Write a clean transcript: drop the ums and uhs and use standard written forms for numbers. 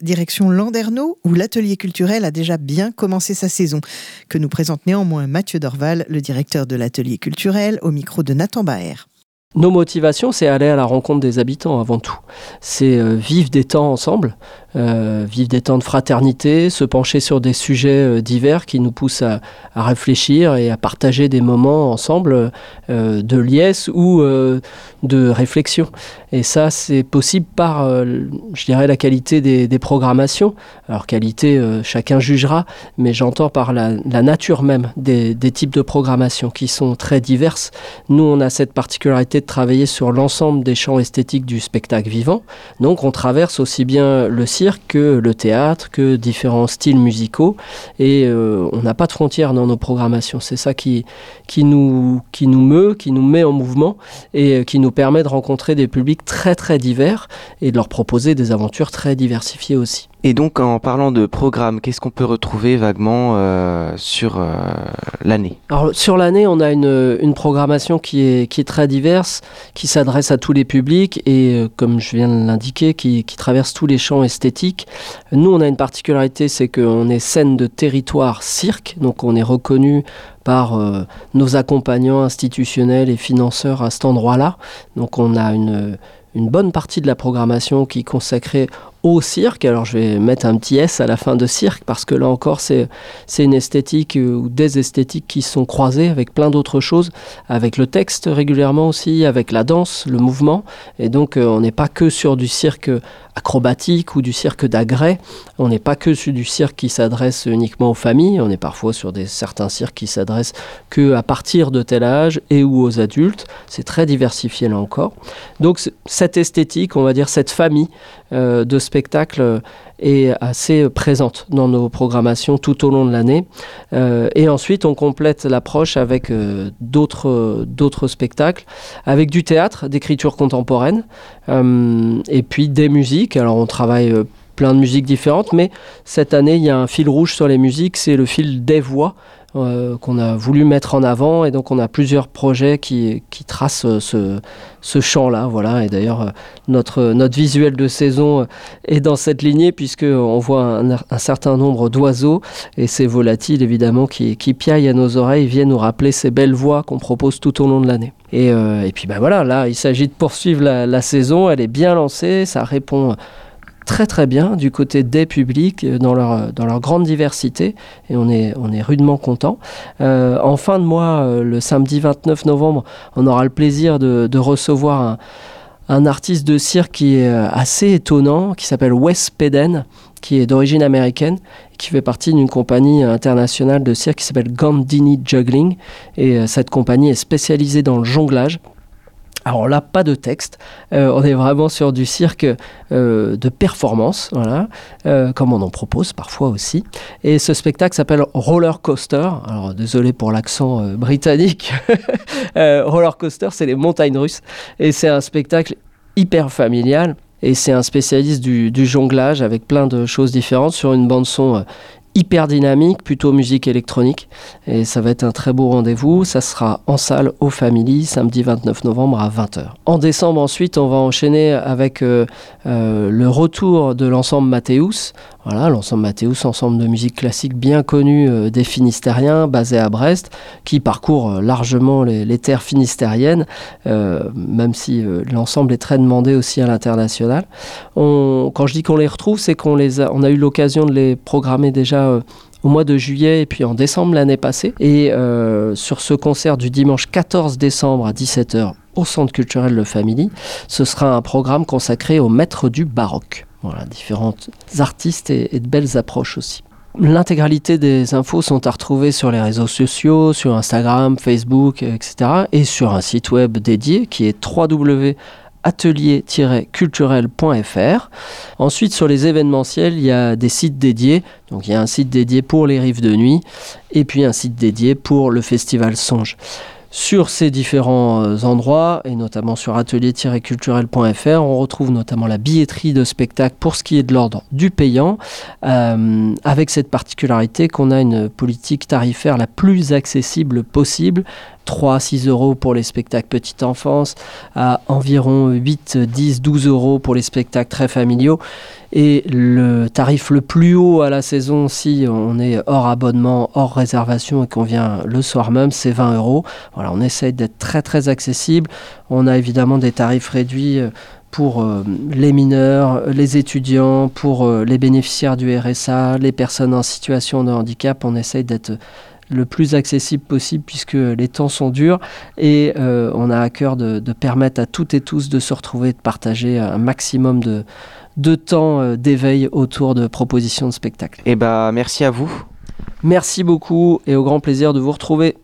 direction Landerneau, où l'atelier culturel a déjà bien commencé sa saison, que nous présente néanmoins Mathieu Dorval, le directeur de l'atelier culturel, au micro de Nathan Baer. Nos motivations, c'est aller à la rencontre des habitants avant tout. C'est vivre des temps ensemble, vivre des temps de fraternité, se pencher sur des sujets divers qui nous poussent à réfléchir et à partager des moments ensemble de liesse ou de réflexion. Et ça, c'est possible par, je dirais, la qualité des programmations. Alors, qualité, chacun jugera, mais j'entends par la nature même des types de programmation qui sont très diverses. Nous, on a cette particularité de travailler sur l'ensemble des champs esthétiques du spectacle vivant. Donc, on traverse aussi bien le cirque que le théâtre, que différents styles musicaux. Et on n'a pas de frontières dans nos programmations. C'est ça qui nous meut, qui nous met en mouvement et qui nous permet de rencontrer des publics très très divers et de leur proposer des aventures très diversifiées aussi. Et donc, en parlant de programme, qu'est-ce qu'on peut retrouver vaguement sur l'année ? Alors, sur l'année, on a une programmation qui est très diverse, qui s'adresse à tous les publics et, comme je viens de l'indiquer, qui traverse tous les champs esthétiques. Nous, on a une particularité, c'est qu'on est scène de territoire cirque, donc on est reconnu par nos accompagnants institutionnels et financeurs à cet endroit-là. Donc, on a une bonne partie de la programmation qui est consacrée au cirque. Alors je vais mettre un petit S à la fin de cirque parce que là encore c'est une esthétique ou des esthétiques qui sont croisées avec plein d'autres choses, avec le texte régulièrement aussi, avec la danse, le mouvement. Et donc on n'est pas que sur du cirque acrobatique ou du cirque d'agrès, on n'est pas que sur du cirque qui s'adresse uniquement aux familles, on est parfois sur certains cirques qui s'adressent que à partir de tel âge et ou aux adultes. C'est très diversifié là encore. Donc cette esthétique, on va dire cette famille de spectacles est assez présente dans nos programmations tout au long de l'année. Et ensuite, on complète l'approche avec d'autres spectacles, avec du théâtre, d'écriture contemporaine, et puis des musiques. Alors, on travaille plein de musiques différentes, mais cette année, il y a un fil rouge sur les musiques, c'est le fil des voix, qu'on a voulu mettre en avant, et donc on a plusieurs projets qui tracent ce champ-là, voilà. Et d'ailleurs notre visuel de saison est dans cette lignée puisqu'on voit un certain nombre d'oiseaux et ces volatiles évidemment qui piaillent à nos oreilles viennent nous rappeler ces belles voix qu'on propose tout au long de l'année. Et puis voilà, là il s'agit de poursuivre la saison, elle est bien lancée, ça répond très très bien du côté des publics dans leur grande diversité et on est rudement content. En fin de mois, le samedi 29 novembre, on aura le plaisir de recevoir un artiste de cirque qui est assez étonnant, qui s'appelle Wes Peden, qui est d'origine américaine, qui fait partie d'une compagnie internationale de cirque qui s'appelle Gandini Juggling. Et cette compagnie est spécialisée dans le jonglage. Alors là, pas de texte, on est vraiment sur du cirque de performance, voilà, comme on en propose parfois aussi. Et ce spectacle s'appelle Roller Coaster. Alors désolé pour l'accent britannique. Roller Coaster, c'est les montagnes russes. Et c'est un spectacle hyper familial. Et c'est un spécialiste du jonglage avec plein de choses différentes sur une bande-son hyper dynamique, plutôt musique électronique. Et ça va être un très beau rendez-vous. Ça sera en salle au Family, samedi 29 novembre à 20h. En décembre, ensuite, on va enchaîner avec le retour de l'ensemble Mathéus. Voilà, l'ensemble Mathéus, ensemble de musique classique bien connu des Finistériens, basé à Brest, qui parcourt largement les terres finistériennes, même si l'ensemble est très demandé aussi à l'international. Quand je dis qu'on les retrouve, c'est qu'on a eu l'occasion de les programmer déjà au mois de juillet et puis en décembre l'année passée. Et sur ce concert du dimanche 14 décembre à 17h au Centre culturel Le Family, ce sera un programme consacré aux maîtres du baroque. Voilà, différents artistes et de belles approches aussi. L'intégralité des infos sont à retrouver sur les réseaux sociaux, sur Instagram, Facebook, etc. et sur un site web dédié qui est www.atelier-culturel.fr. Ensuite, sur les événementiels, il y a des sites dédiés. Donc, il y a un site dédié pour les Rives de Nuit et puis un site dédié pour le Festival Songe. Sur ces différents endroits, et notamment sur atelier-culturel.fr, on retrouve notamment la billetterie de spectacle pour ce qui est de l'ordre du payant, avec cette particularité qu'on a une politique tarifaire la plus accessible possible, 3 à 6 euros pour les spectacles petite enfance, à environ 8, 10, 12 euros pour les spectacles très familiaux. Et le tarif le plus haut à la saison, si on est hors abonnement, hors réservation et qu'on vient le soir même, c'est 20 euros. Voilà, on essaye d'être très très accessible. On a évidemment des tarifs réduits pour les mineurs, les étudiants, pour les bénéficiaires du RSA, les personnes en situation de handicap. On essaye d'être le plus accessible possible puisque les temps sont durs et on a à cœur de permettre à toutes et tous de se retrouver, de partager un maximum de temps d'éveil autour de propositions de spectacles. Eh ben, merci à vous. Merci beaucoup et au grand plaisir de vous retrouver.